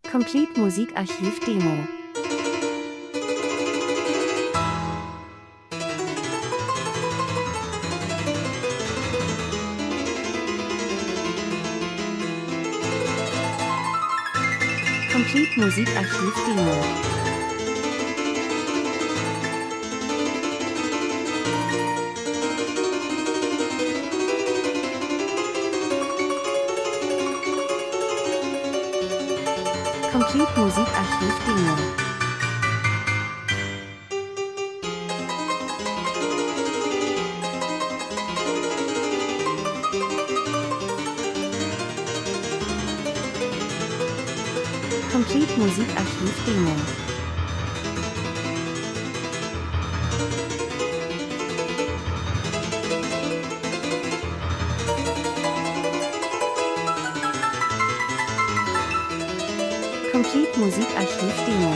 Complete Musikarchiv Demo. Complete Musikarchiv Demo. Complete Musikarchiv Demo. Complete Musikarchiv Demo. Complete Musikarchiv Demo.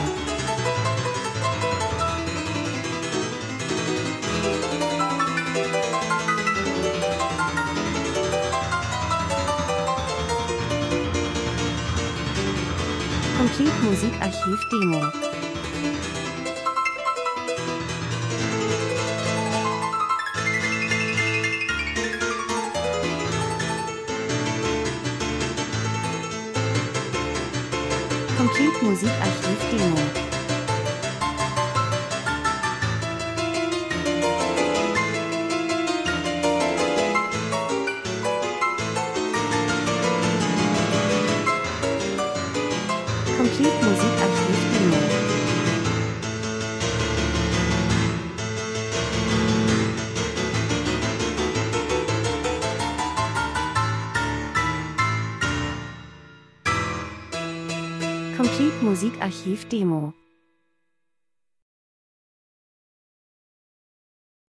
Complete Musikarchiv Demo. Complete Musikarchiv Demo. Complete Musikarchiv Demo. Complete Musikarchiv Demo.